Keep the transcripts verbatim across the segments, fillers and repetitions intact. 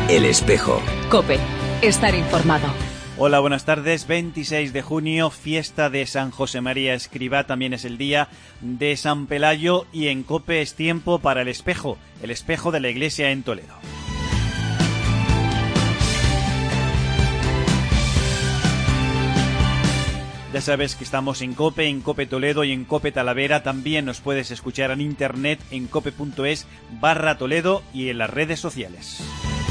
El Espejo. COPE. Estar informado. Hola, buenas tardes. veintiséis de junio, fiesta de San José María Escrivá. También es el día de San Pelayo y en COPE es tiempo para El Espejo, el espejo de la Iglesia en Toledo. Ya sabes que estamos en COPE, en COPE Toledo y en COPE Talavera. También nos puedes escuchar en internet en cope.es barra Toledo y en las redes sociales.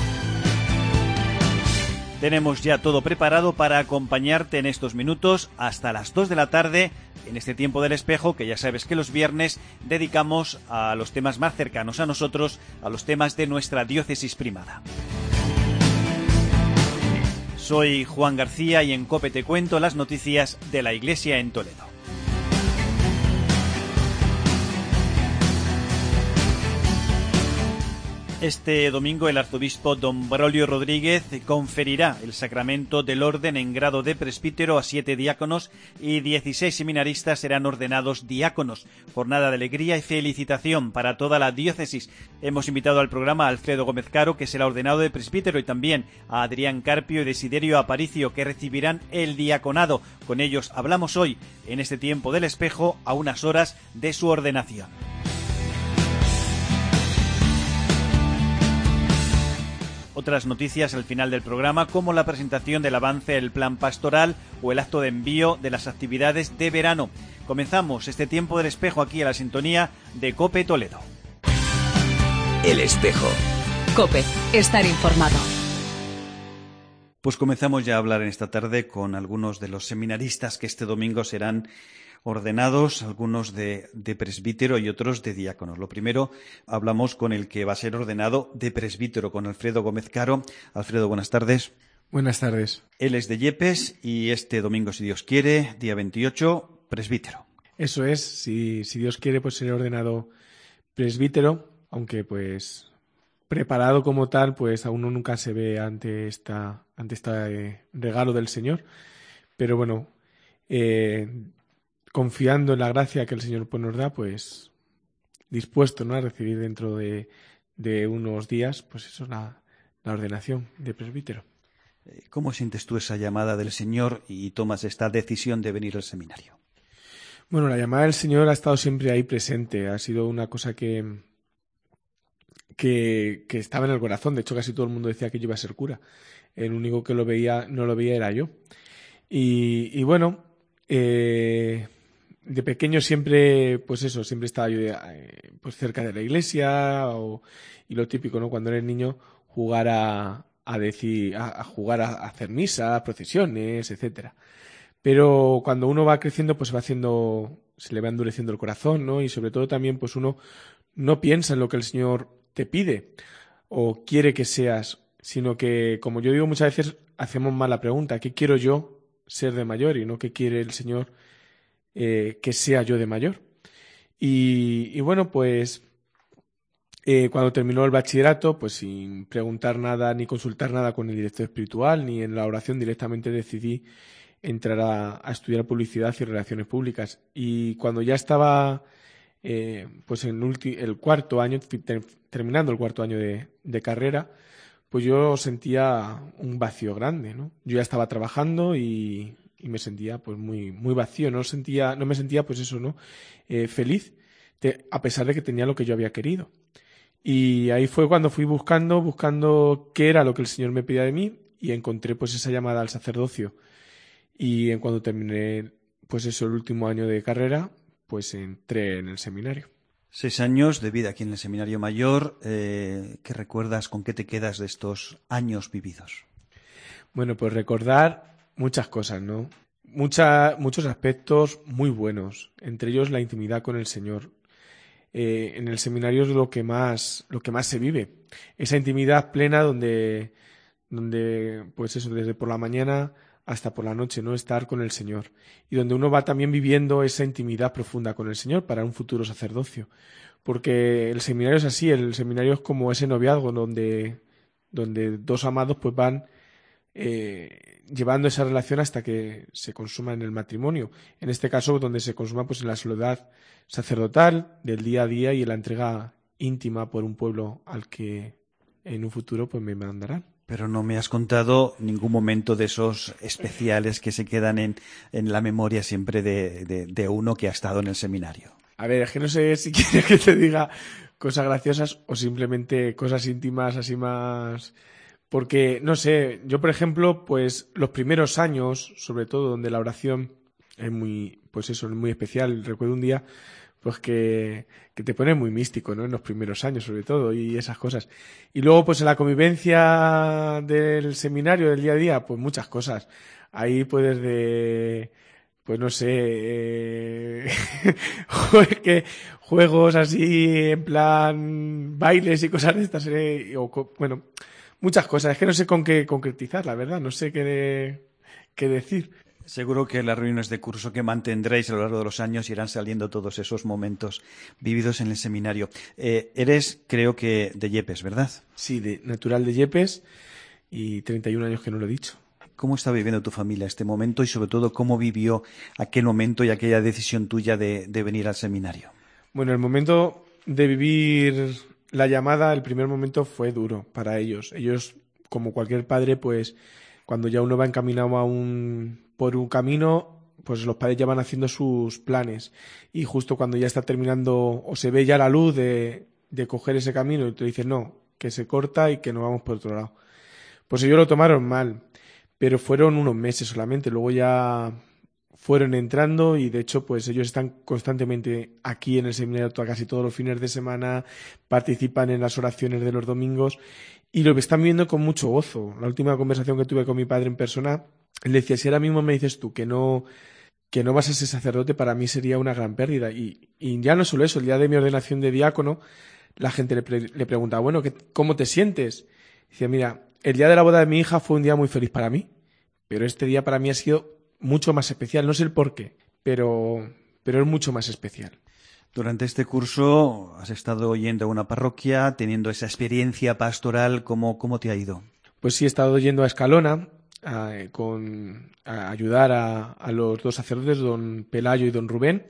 Tenemos ya todo preparado para acompañarte en estos minutos hasta las dos de la tarde en este tiempo del espejo, que ya sabes que los viernes dedicamos a los temas más cercanos a nosotros, a los temas de nuestra diócesis primada. Soy Juan García y en COPE te cuento las noticias de la Iglesia en Toledo. Este domingo el arzobispo don Braulio Rodríguez conferirá el sacramento del orden en grado de presbítero a siete diáconos y dieciséis seminaristas serán ordenados diáconos. Jornada de alegría y felicitación para toda la diócesis. Hemos invitado al programa a Alfredo Gómez Caro, que será ordenado de presbítero, y también a Adrián Carpio y Desiderio Aparicio, que recibirán el diaconado. Con ellos hablamos hoy en este tiempo del espejo a unas horas de su ordenación. Otras noticias al final del programa, como la presentación del avance del plan pastoral o el acto de envío de las actividades de verano. Comenzamos este tiempo del espejo aquí a la sintonía de COPE Toledo. El Espejo. COPE. Estar informado. Pues comenzamos ya a hablar en esta tarde con algunos de los seminaristas que este domingo serán ordenados, algunos de, de presbítero y otros de diáconos. Lo primero, hablamos con el que va a ser ordenado de presbítero, con Alfredo Gómez Caro. Alfredo, buenas tardes. Buenas tardes. Él es de Yepes y este domingo, si Dios quiere, día veintiocho, presbítero. Eso es, si, si Dios quiere, pues seré ordenado presbítero, aunque pues preparado como tal, pues a uno nunca se ve ante esta ante este regalo del Señor. Pero bueno, eh, confiando en la gracia que el Señor pues, nos da, pues dispuesto, ¿no?, a recibir dentro de, de unos días, pues eso es la, la ordenación de presbítero. ¿Cómo sientes tú esa llamada del Señor y tomas esta decisión de venir al seminario? Bueno, la llamada del Señor ha estado siempre ahí presente, ha sido una cosa que, que, que estaba en el corazón. De hecho, casi todo el mundo decía que yo iba a ser cura. El único que lo veía, no lo veía era yo. Y, y bueno, eh, de pequeño siempre, pues eso, siempre estaba yo eh, pues cerca de la iglesia o, y lo típico, ¿no? Cuando eres niño, jugar a, a decir, a, a jugar a, a hacer misa, procesiones, etcétera. Pero cuando uno va creciendo, pues va haciendo, se le va endureciendo el corazón, ¿no? Y sobre todo también, pues uno no piensa en lo que el Señor te pide o quiere que seas, sino que, como yo digo muchas veces, hacemos mal la pregunta: ¿qué quiero yo ser de mayor? Y no qué quiere el Señor eh, que sea yo de mayor. Y, y bueno, pues eh, cuando terminó el bachillerato, pues sin preguntar nada ni consultar nada con el director espiritual, ni en la oración, directamente decidí entrar a, a estudiar publicidad y relaciones públicas. Y cuando ya estaba eh, pues en ulti, el cuarto año, ter, terminando el cuarto año de, de carrera, pues yo sentía un vacío grande, ¿no? Yo ya estaba trabajando y, y me sentía pues muy muy vacío, no sentía, no me sentía pues eso, ¿no? Eh, feliz, te, a pesar de que tenía lo que yo había querido. Y ahí fue cuando fui buscando, buscando qué era lo que el Señor me pedía de mí, y encontré pues esa llamada al sacerdocio. Y en cuando terminé pues eso, el último año de carrera, pues entré en el seminario. Seis años de vida aquí en el Seminario Mayor. Eh, ¿Qué recuerdas? ¿Con qué te quedas de estos años vividos? Bueno, pues recordar muchas cosas, ¿no? Mucha, muchos aspectos muy buenos, entre ellos la intimidad con el Señor. Eh, en el seminario es lo que más, lo que más se vive. Esa intimidad plena donde, donde, pues eso, desde por la mañana hasta por la noche, ¿no? Estar con el Señor. Y donde uno va también viviendo esa intimidad profunda con el Señor para un futuro sacerdocio. Porque el seminario es así, el seminario es como ese noviazgo donde, donde dos amados pues van eh, llevando esa relación hasta que se consuma en el matrimonio. En este caso, donde se consuma pues en la soledad sacerdotal del día a día y en la entrega íntima por un pueblo al que en un futuro pues me mandarán. Pero no me has contado ningún momento de esos especiales que se quedan en, en la memoria siempre de, de, de uno que ha estado en el seminario. A ver, es que no sé si quieres que te diga cosas graciosas o simplemente cosas íntimas así más... Porque, no sé, yo por ejemplo, pues los primeros años, sobre todo donde la oración es muy, pues eso, es muy especial. Recuerdo un día pues que, que te pone muy místico, ¿no? En los primeros años, sobre todo, y esas cosas. Y luego, pues en la convivencia del seminario, del día a día, pues muchas cosas. Ahí puedes de, pues no sé, eh, que juegos así, en plan bailes y cosas de estas, eh, o, bueno, muchas cosas. Es que no sé con qué concretizar, la verdad, no sé qué, qué decir. Seguro que en las reuniones de curso que mantendréis a lo largo de los años irán saliendo todos esos momentos vividos en el seminario. Eh, eres, creo que, de Yepes, ¿verdad? Sí, de natural de Yepes y treinta y un años que no lo he dicho. ¿Cómo está viviendo tu familia este momento y sobre todo cómo vivió aquel momento y aquella decisión tuya de, de venir al seminario? Bueno, el momento de vivir la llamada, el primer momento fue duro para ellos. Ellos, como cualquier padre, pues cuando ya uno va encaminado a un, por un camino, pues los padres ya van haciendo sus planes. Y justo cuando ya está terminando o se ve ya la luz de, de coger ese camino y te dicen no, que se corta y que nos vamos por otro lado. Pues ellos lo tomaron mal, pero fueron unos meses solamente. Luego ya fueron entrando y de hecho pues ellos están constantemente aquí en el seminario casi todos los fines de semana, participan en las oraciones de los domingos y lo están viendo con mucho gozo. La última conversación que tuve con mi padre en persona, él decía, si ahora mismo me dices tú que no, que no vas a ser sacerdote, para mí sería una gran pérdida. Y, y ya no solo eso, el día de mi ordenación de diácono, la gente le, pre, le preguntaba, bueno, ¿qué, ¿cómo te sientes? Decía, mira, el día de la boda de mi hija fue un día muy feliz para mí, pero este día para mí ha sido mucho más especial. No sé el por qué, pero, pero es mucho más especial. Durante este curso has estado yendo a una parroquia, teniendo esa experiencia pastoral. ¿Cómo, cómo te ha ido? Pues sí, he estado yendo a Escalona a, con, a ayudar a, a los dos sacerdotes, don Pelayo y don Rubén.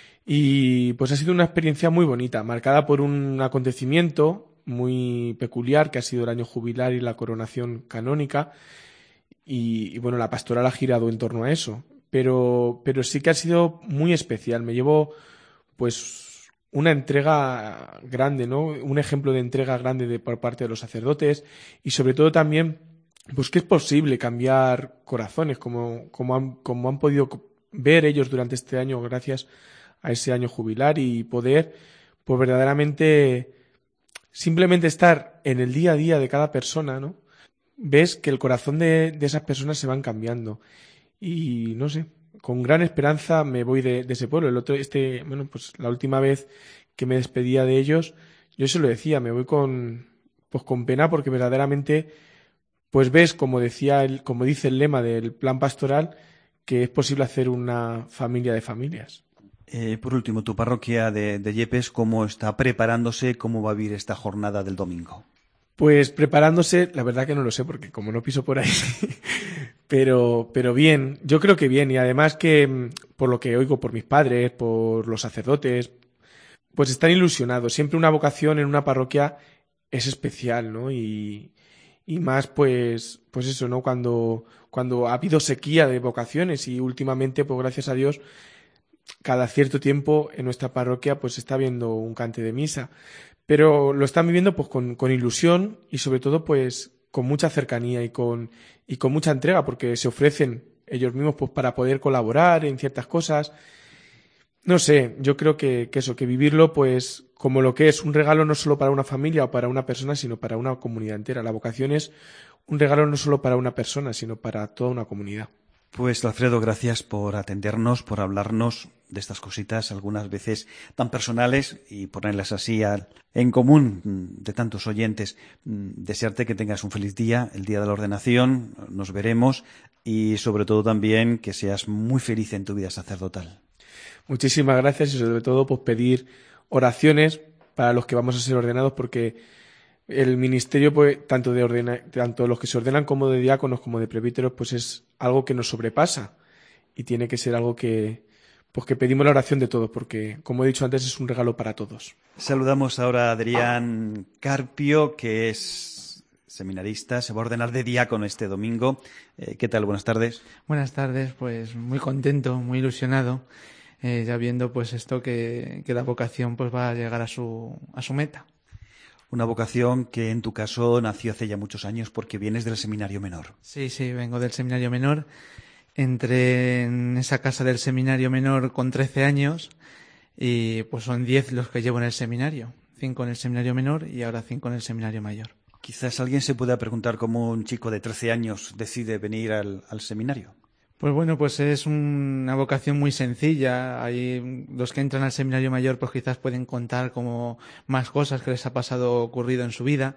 Y pues ha sido una experiencia muy bonita, marcada por un acontecimiento muy peculiar que ha sido el año jubilar y la coronación canónica. Y, y bueno, la pastoral ha girado en torno a eso. Pero, pero sí que ha sido muy especial. Me llevo pues una entrega grande, ¿no? Un ejemplo de entrega grande de, por parte de los sacerdotes y sobre todo también pues que es posible cambiar corazones como, como, han, como han podido ver ellos durante este año gracias a ese año jubilar y poder pues verdaderamente simplemente estar en el día a día de cada persona, ¿no? Ves que el corazón de, de esas personas se van cambiando y no sé, con gran esperanza me voy de, de ese pueblo. El otro, este, bueno, pues la última vez que me despedía de ellos, yo se lo decía, me voy con, pues con pena porque verdaderamente, pues ves, como decía el, como dice el lema del plan pastoral, que es posible hacer una familia de familias. Eh, por último, tu parroquia de, de Yepes, ¿cómo está preparándose? ¿Cómo va a vivir esta jornada del domingo? Pues preparándose, la verdad que no lo sé, porque como no piso por ahí, pero, pero bien, yo creo que bien, y además que por lo que oigo por mis padres, por los sacerdotes, pues están ilusionados. Siempre una vocación en una parroquia es especial, ¿no? Y, y más pues, pues eso, ¿no? Cuando, cuando ha habido sequía de vocaciones y últimamente, pues gracias a Dios, cada cierto tiempo en nuestra parroquia pues está habiendo un cante de misa. Pero lo están viviendo pues con, con ilusión y sobre todo pues con mucha cercanía y con, y con mucha entrega porque se ofrecen ellos mismos pues para poder colaborar en ciertas cosas. No sé, yo creo que, que eso, que vivirlo pues como lo que es un regalo no solo para una familia o para una persona, sino para una comunidad entera. La vocación es un regalo no solo para una persona, sino para toda una comunidad. Pues Alfredo, gracias por atendernos, por hablarnos de estas cositas, algunas veces tan personales y ponerlas así al, en común de tantos oyentes. Desearte que tengas un feliz día, el día de la ordenación, nos veremos y sobre todo también que seas muy feliz en tu vida sacerdotal. Muchísimas gracias y sobre todo pues pedir oraciones para los que vamos a ser ordenados porque el ministerio, pues, tanto de ordena, tanto los que se ordenan como de diáconos como de presbíteros, pues es algo que nos sobrepasa y tiene que ser algo que, pues que pedimos la oración de todos, porque, como he dicho antes, es un regalo para todos. Saludamos ahora a Adrián Carpio, que es seminarista, se va a ordenar de diácono este domingo. Eh, ¿Qué tal? Buenas tardes. Buenas tardes, pues muy contento, muy ilusionado, eh, ya viendo pues esto que, que la vocación pues va a llegar a su, a su meta. Una vocación que en tu caso nació hace ya muchos años porque vienes del seminario menor. Sí, sí, vengo del seminario menor. Entré en esa casa del seminario menor con trece años y pues son diez los que llevo en el seminario. cinco en el seminario menor y ahora cinco en el seminario mayor. Quizás alguien se pueda preguntar cómo un chico de trece años decide venir al, al seminario. Pues bueno, pues es una vocación muy sencilla. Hay los que entran al seminario mayor pues quizás pueden contar como más cosas que les ha pasado ocurrido en su vida.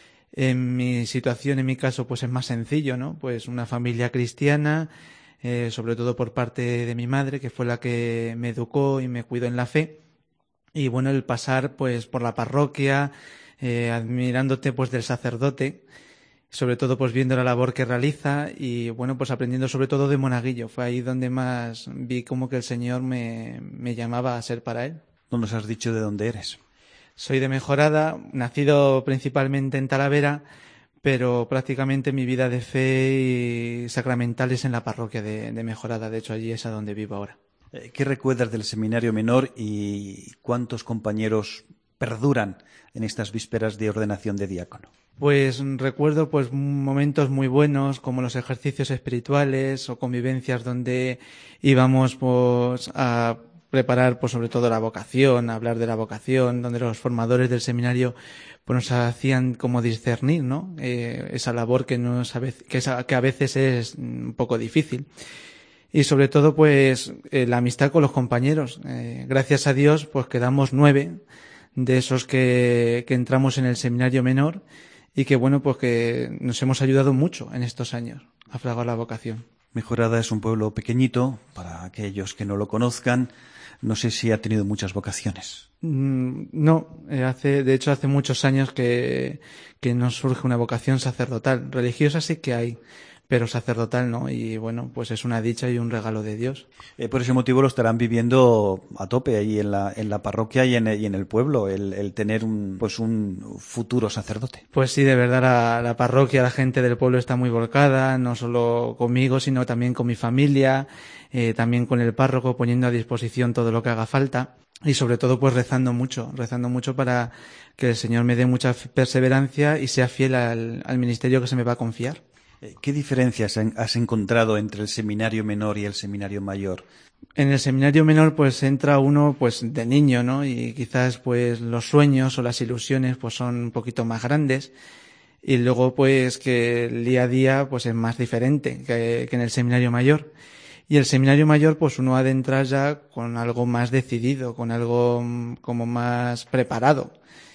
En mi situación, en mi caso, pues es más sencillo, ¿no? Pues una familia cristiana, eh, sobre todo por parte de mi madre, que fue la que me educó y me cuidó en la fe. Y bueno, el pasar pues por la parroquia, eh, admirándote pues del sacerdote, sobre todo pues viendo la labor que realiza y bueno, pues aprendiendo sobre todo de monaguillo. Fue ahí donde más vi como que el Señor me, me llamaba a ser para Él. ¿No nos has dicho de dónde eres? Soy de Mejorada, nacido principalmente en Talavera, pero prácticamente mi vida de fe y sacramental es en la parroquia de, de Mejorada. De hecho, allí es a donde vivo ahora. ¿Qué recuerdas del seminario menor y cuántos compañeros perduran en estas vísperas de ordenación de diácono? Pues recuerdo pues momentos muy buenos como los ejercicios espirituales o convivencias donde íbamos pues a preparar pues sobre todo la vocación, a hablar de la vocación, donde los formadores del seminario pues nos hacían como discernir, ¿no? Eh, esa labor que nos que, esa, que a veces es un poco difícil. Y sobre todo pues eh, la amistad con los compañeros. Eh, gracias a Dios pues quedamos nueve de esos que, que entramos en el seminario menor y que bueno pues que nos hemos ayudado mucho en estos años a fraguar la vocación. Mejorada es un pueblo pequeñito, para aquellos que no lo conozcan. No sé si ha tenido muchas vocaciones. Mm, no, eh, hace, de hecho hace muchos años que, que nos surge una vocación sacerdotal. Religiosa sí que hay, pero sacerdotal no, y bueno, pues es una dicha y un regalo de Dios. Eh, por ese motivo lo estarán viviendo a tope ahí en la, en la parroquia y en el, y en el pueblo, el, el tener un, pues un futuro sacerdote. Pues sí, de verdad la, la parroquia, la gente del pueblo está muy volcada, no solo conmigo, sino también con mi familia, eh, también con el párroco, poniendo a disposición todo lo que haga falta. Y sobre todo pues rezando mucho, rezando mucho para que el Señor me dé mucha perseverancia y sea fiel al, al ministerio que se me va a confiar. ¿Qué diferencias has encontrado entre el seminario menor y el seminario mayor? En el seminario menor pues entra uno pues de niño, ¿no? Y quizás pues los sueños o las ilusiones pues son un poquito más grandes y luego pues que el día a día pues es más diferente que, que en el seminario mayor. Y el seminario mayor pues uno ha de entrar ya con algo más decidido, con algo como más preparado.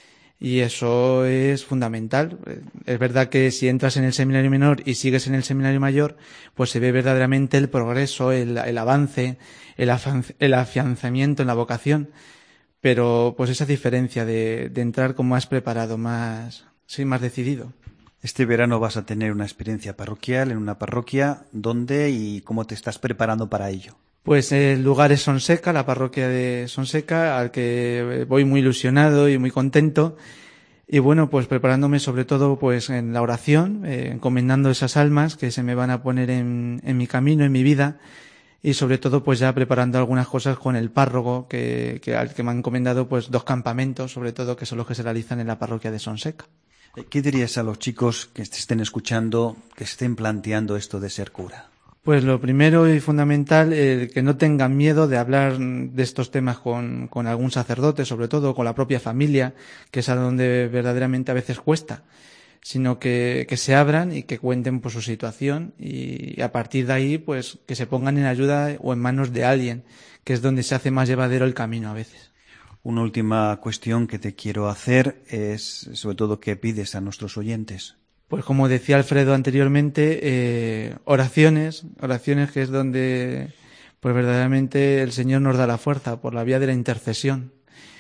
Y eso es fundamental. Es verdad que si entras en el seminario menor y sigues en el seminario mayor, pues se ve verdaderamente el progreso, el, el avance, el, afan, el afianzamiento en la vocación. Pero pues esa diferencia de, de entrar como más preparado, más, sí, más decidido. Este verano vas a tener una experiencia parroquial en una parroquia. ¿Dónde y cómo te estás preparando para ello? Pues el lugar es Sonseca, la parroquia de Sonseca, al que voy muy ilusionado y muy contento. Y bueno, pues preparándome sobre todo pues en la oración, eh, encomendando esas almas que se me van a poner en, en mi camino, en mi vida. Y sobre todo pues ya preparando algunas cosas con el párroco, que, que al que me han encomendado pues dos campamentos, sobre todo que son los que se realizan en la parroquia de Sonseca. ¿Qué dirías a los chicos que te estén escuchando, que estén planteando esto de ser cura? Pues lo primero y fundamental, eh, que no tengan miedo de hablar de estos temas con, con algún sacerdote, sobre todo con la propia familia, que es a donde verdaderamente a veces cuesta, sino que, que se abran y que cuenten por su situación y, y a partir de ahí pues que se pongan en ayuda o en manos de alguien, que es donde se hace más llevadero el camino a veces. Una última cuestión que te quiero hacer es sobre todo qué pides a nuestros oyentes. Pues como decía Alfredo anteriormente, eh, oraciones, oraciones que es donde pues verdaderamente el Señor nos da la fuerza por la vía de la intercesión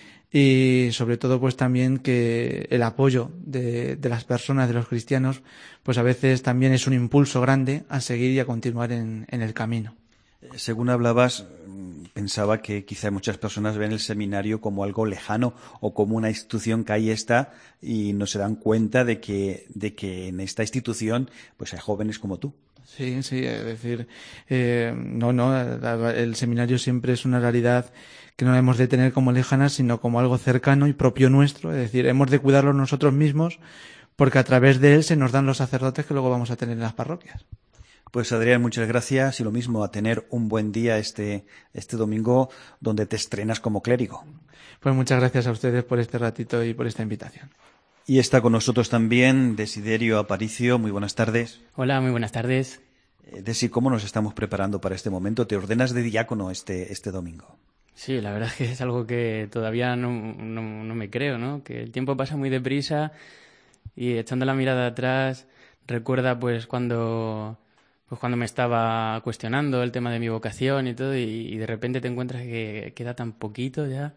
y sobre todo pues también que el apoyo de, de las personas, de los cristianos, pues a veces también es un impulso grande a seguir y a continuar en, en el camino. Según hablabas, pensaba que quizá muchas personas ven el seminario como algo lejano o como una institución que ahí está y no se dan cuenta de que, de que en esta institución pues hay jóvenes como tú. Sí, sí, es decir, eh, no, no, el seminario siempre es una realidad que no debemos de tener como lejana, sino como algo cercano y propio nuestro, es decir, hemos de cuidarlo nosotros mismos porque a través de él se nos dan los sacerdotes que luego vamos a tener en las parroquias. Pues Adrián, muchas gracias y lo mismo, a tener un buen día este, este domingo donde te estrenas como clérigo. Pues muchas gracias a ustedes por este ratito y por esta invitación. Y está con nosotros también Desiderio Aparicio. Muy buenas tardes. Hola, muy buenas tardes. Eh, Desi, ¿cómo nos estamos preparando para este momento? Te ordenas de diácono este, este domingo. Sí, la verdad es que es algo que todavía no, no, no me creo, ¿no? Que el tiempo pasa muy deprisa y echando la mirada atrás recuerda pues cuando... pues cuando me estaba cuestionando el tema de mi vocación y todo, y, y de repente te encuentras que queda tan poquito ya,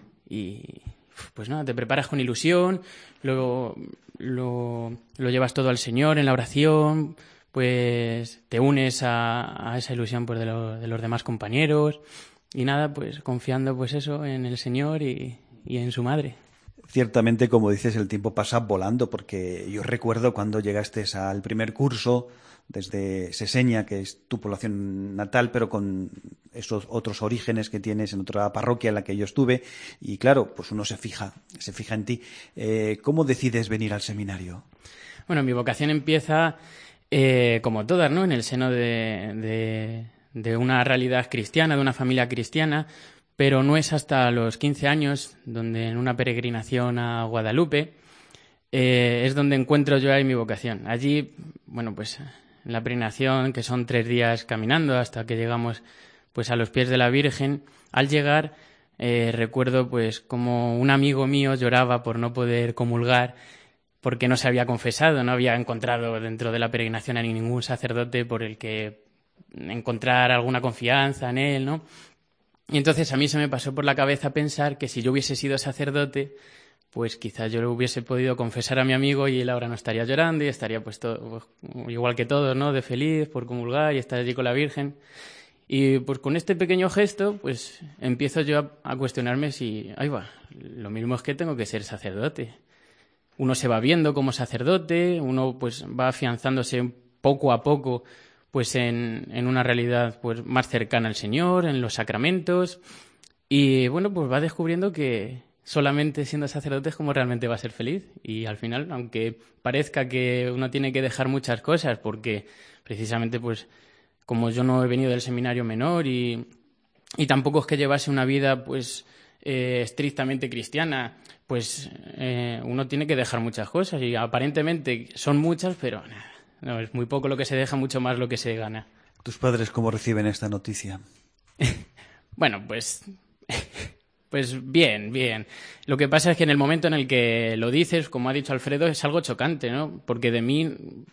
y pues nada, te preparas con ilusión, luego lo, lo llevas todo al Señor en la oración, pues te unes a, a esa ilusión pues de, lo, de los demás compañeros, y nada, pues confiando pues eso en el Señor y, y en su madre. Ciertamente, como dices, el tiempo pasa volando, porque yo recuerdo cuando llegaste al primer curso desde Seseña, que es tu población natal, pero con esos otros orígenes que tienes en otra parroquia en la que yo estuve, y claro, pues uno se fija, se fija en ti. Eh, ¿Cómo decides venir al seminario? Bueno, mi vocación empieza, eh, como todas, ¿no?, en el seno de, de, de una realidad cristiana, de una familia cristiana, pero no es hasta los quince años, donde en una peregrinación a Guadalupe, eh, es donde encuentro yo ahí mi vocación. Allí, bueno, pues en la peregrinación, que son tres días caminando hasta que llegamos pues a los pies de la Virgen, al llegar eh, recuerdo pues como un amigo mío lloraba por no poder comulgar porque no se había confesado, no había encontrado dentro de la peregrinación a ningún sacerdote por el que encontrar alguna confianza en él, ¿no? Y entonces a mí se me pasó por la cabeza pensar que si yo hubiese sido sacerdote, pues quizás yo lo hubiese podido confesar a mi amigo y él ahora no estaría llorando y estaría pues todo, pues, igual que todos, ¿no?, de feliz por comulgar y estar allí con la Virgen. Y pues con este pequeño gesto, pues empiezo yo a, a cuestionarme si, ahí va, lo mismo es que tengo que ser sacerdote. Uno se va viendo como sacerdote, uno pues va afianzándose poco a poco pues en, en una realidad pues más cercana al Señor, en los sacramentos, y bueno, pues va descubriendo que solamente siendo sacerdote es como realmente va a ser feliz. Y al final, aunque parezca que uno tiene que dejar muchas cosas, porque precisamente pues como yo no he venido del seminario menor y, y tampoco es que llevase una vida pues eh, estrictamente cristiana, pues eh, uno tiene que dejar muchas cosas y aparentemente son muchas, pero nada, no, es muy poco lo que se deja, mucho más lo que se gana. ¿Tus padres cómo reciben esta noticia? Bueno, pues... Pues bien, bien. Lo que pasa es que en el momento en el que lo dices, como ha dicho Alfredo, es algo chocante, ¿no? Porque de mí,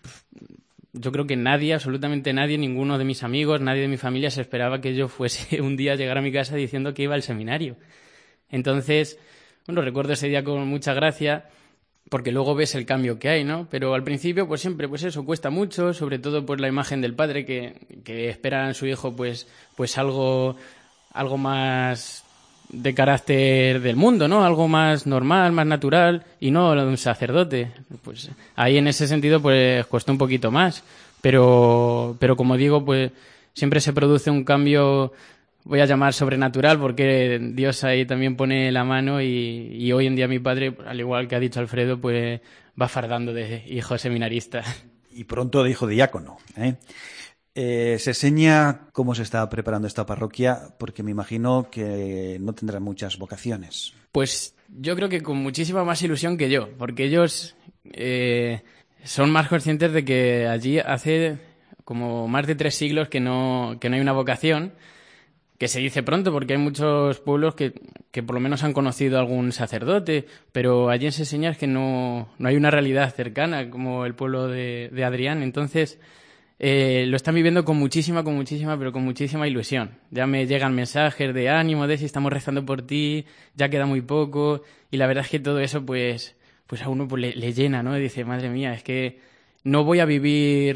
yo creo que nadie, absolutamente nadie, ninguno de mis amigos, nadie de mi familia se esperaba que yo fuese un día a llegar a mi casa diciendo que iba al seminario. Entonces, bueno, recuerdo ese día con mucha gracia, porque luego ves el cambio que hay, ¿no? Pero al principio, pues siempre, pues eso, cuesta mucho, sobre todo por la imagen del padre que, que espera en su hijo, pues, pues algo, algo más de carácter del mundo, ¿no? Algo más normal, más natural, y no lo de un sacerdote. Pues ahí en ese sentido pues cuesta un poquito más, pero pero como digo, pues siempre se produce un cambio, voy a llamar sobrenatural, porque Dios ahí también pone la mano y, y hoy en día mi padre, al igual que ha dicho Alfredo, pues va fardando de hijo seminarista. Y pronto de hijo diácono, ¿eh? Eh, se enseña cómo se está preparando esta parroquia, porque me imagino que no tendrá muchas vocaciones. Pues yo creo que con muchísima más ilusión que yo, porque ellos eh, son más conscientes de que allí hace como más de tres siglos que no, que no hay una vocación, que se dice pronto porque hay muchos pueblos que, que por lo menos han conocido a algún sacerdote, pero allí en Seseñas que no, no hay una realidad cercana como el pueblo de, de Adrián. Entonces eh, lo están viviendo con muchísima, con muchísima, pero con muchísima ilusión. Ya me llegan mensajes de ánimo, de si estamos rezando por ti, ya queda muy poco, y la verdad es que todo eso pues, pues a uno pues, le, le llena, ¿no? Y dice, madre mía, es que no voy a vivir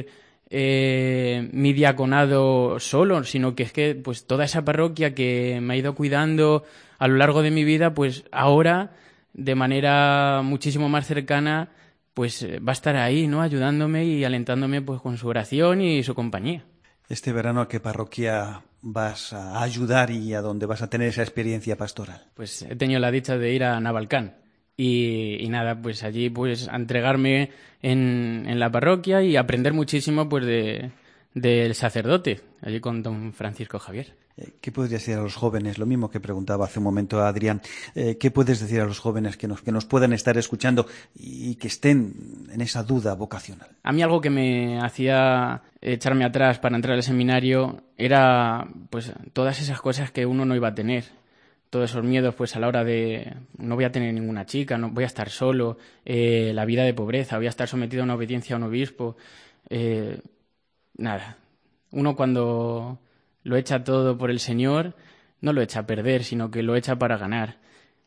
eh, mi diaconado solo, sino que es que pues toda esa parroquia que me ha ido cuidando a lo largo de mi vida, pues ahora, de manera muchísimo más cercana, pues va a estar ahí, ¿no? Ayudándome y alentándome pues con su oración y su compañía. Este verano, ¿a qué parroquia vas a ayudar y a dónde vas a tener esa experiencia pastoral? Pues he tenido la dicha de ir a Navalcán y, y nada, pues allí pues a entregarme en, en la parroquia y aprender muchísimo pues de del sacerdote, allí con don Francisco Javier. ¿Qué puedes decir a los jóvenes? Lo mismo que preguntaba hace un momento a Adrián. ¿Qué puedes decir a los jóvenes que nos, que nos puedan estar escuchando y que estén en esa duda vocacional? A mí algo que me hacía echarme atrás para entrar al seminario era pues todas esas cosas que uno no iba a tener. Todos esos miedos pues a la hora de no voy a tener ninguna chica, no voy a estar solo, eh, la vida de pobreza, voy a estar sometido a una obediencia a un obispo. Eh, nada, uno cuando lo echa todo por el Señor, no lo echa a perder, sino que lo echa para ganar.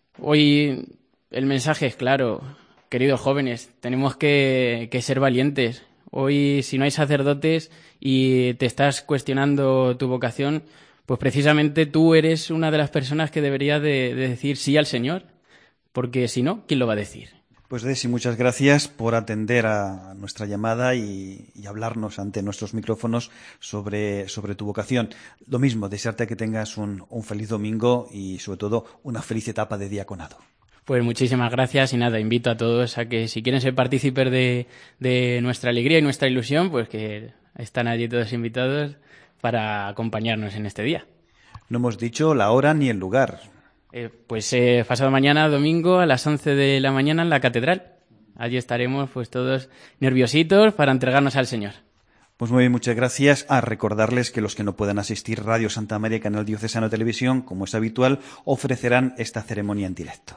Hoy el mensaje es claro, queridos jóvenes, tenemos que, que ser valientes. Hoy, si no hay sacerdotes y te estás cuestionando tu vocación, pues precisamente tú eres una de las personas que debería de, de decir sí al Señor, porque si no, ¿quién lo va a decir? Pues Desi, muchas gracias por atender a nuestra llamada y, y hablarnos ante nuestros micrófonos sobre, sobre tu vocación. Lo mismo, desearte que tengas un, un feliz domingo y sobre todo una feliz etapa de diaconado. Pues muchísimas gracias y nada, invito a todos a que si quieren ser partícipes de, de nuestra alegría y nuestra ilusión, pues que están allí todos invitados para acompañarnos en este día. No hemos dicho la hora ni el lugar. Eh, pues eh, pasado mañana, domingo, a las once de la mañana en la catedral. Allí estaremos pues todos nerviositos para entregarnos al Señor. Pues muy bien, muchas gracias. A recordarles que los que no puedan asistir, Radio Santa María, Canal Diocesano de Televisión, como es habitual, ofrecerán esta ceremonia en directo.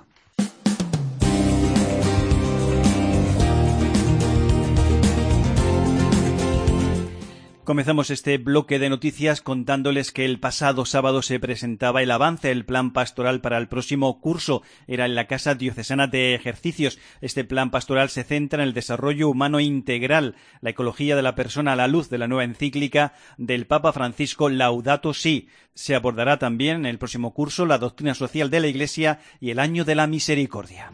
Comenzamos este bloque de noticias contándoles que el pasado sábado se presentaba el avance del plan pastoral para el próximo curso. Era en la Casa Diocesana de Ejercicios. Este plan pastoral se centra en el desarrollo humano integral, la ecología de la persona a la luz de la nueva encíclica del Papa Francisco Laudato Si. Se abordará también en el próximo curso la doctrina social de la Iglesia y el año de la misericordia.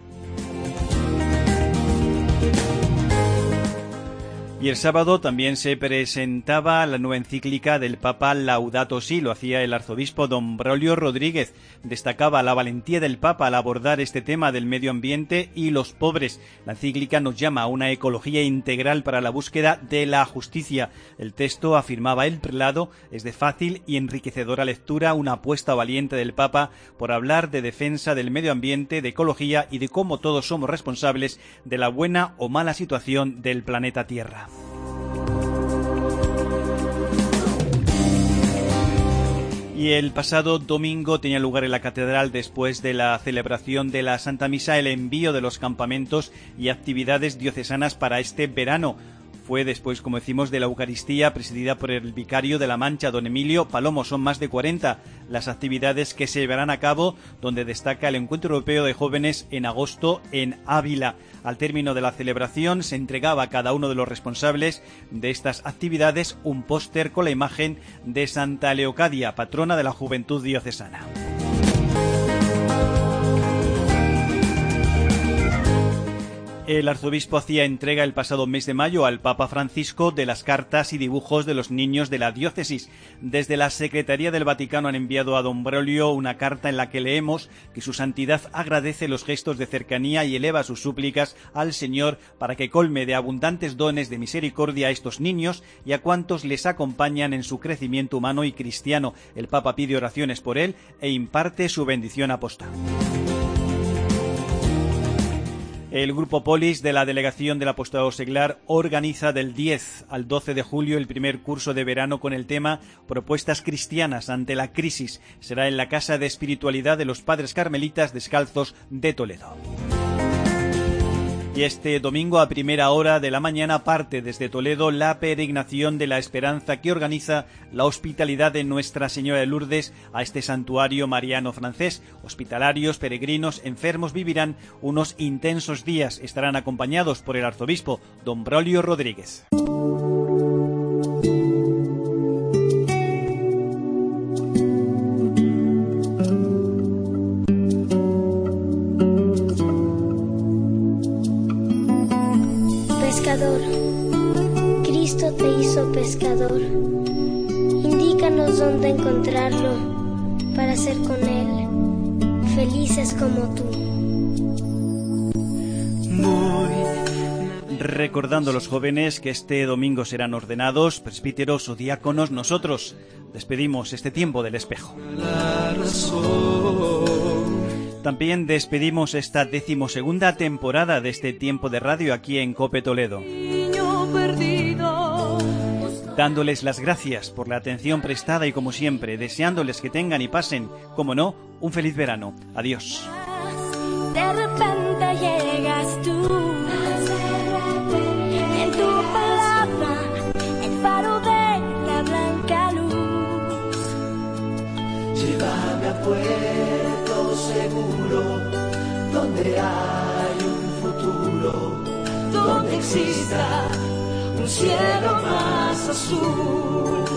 Y el sábado también se presentaba la nueva encíclica del Papa Laudato Si. Lo hacía el arzobispo don Braulio Rodríguez. Destacaba la valentía del Papa al abordar este tema del medio ambiente y los pobres. La encíclica nos llama a una ecología integral para la búsqueda de la justicia. El texto, afirmaba el prelado, es de fácil y enriquecedora lectura, una apuesta valiente del Papa por hablar de defensa del medio ambiente, de ecología y de cómo todos somos responsables de la buena o mala situación del planeta Tierra. Y el pasado domingo tenía lugar en la catedral, después de la celebración de la Santa Misa, el envío de los campamentos y actividades diocesanas para este verano. Fue después, como decimos, de la Eucaristía presidida por el vicario de La Mancha, don Emilio Palomo. Son más de cuarenta las actividades que se llevarán a cabo, donde destaca el Encuentro Europeo de Jóvenes en agosto en Ávila. Al término de la celebración se entregaba a cada uno de los responsables de estas actividades un póster con la imagen de Santa Leocadia, patrona de la juventud diocesana. El arzobispo hacía entrega el pasado mes de mayo al Papa Francisco de las cartas y dibujos de los niños de la diócesis. Desde la Secretaría del Vaticano han enviado a don Braulio una carta en la que leemos que su santidad agradece los gestos de cercanía y eleva sus súplicas al Señor para que colme de abundantes dones de misericordia a estos niños y a cuantos les acompañan en su crecimiento humano y cristiano. El Papa pide oraciones por él e imparte su bendición apostólica. El Grupo Polis de la Delegación del Apostolado Seglar organiza del diez al doce de julio el primer curso de verano con el tema Propuestas cristianas ante la crisis. Será en la Casa de Espiritualidad de los Padres Carmelitas Descalzos de Toledo. Y este domingo a primera hora de la mañana parte desde Toledo la peregrinación de la Esperanza que organiza la Hospitalidad de Nuestra Señora de Lourdes a este santuario mariano francés. Hospitalarios, peregrinos, enfermos vivirán unos intensos días. Estarán acompañados por el arzobispo don Braulio Rodríguez. Pescador, Cristo te hizo pescador. Indícanos dónde encontrarlo para ser con Él felices como tú. Recordando a los jóvenes que este domingo serán ordenados, presbíteros o diáconos, nosotros despedimos este tiempo del espejo. También despedimos esta decimosegunda temporada de este tiempo de radio aquí en COPE Toledo, dándoles las gracias por la atención prestada y, como siempre, deseándoles que tengan y pasen, como no, un feliz verano. Adiós. De repente llegas tú, en tu palabra, el faro de la blanca luz. Llévame a puerto seguro, donde hay un futuro, donde exista un cielo más azul.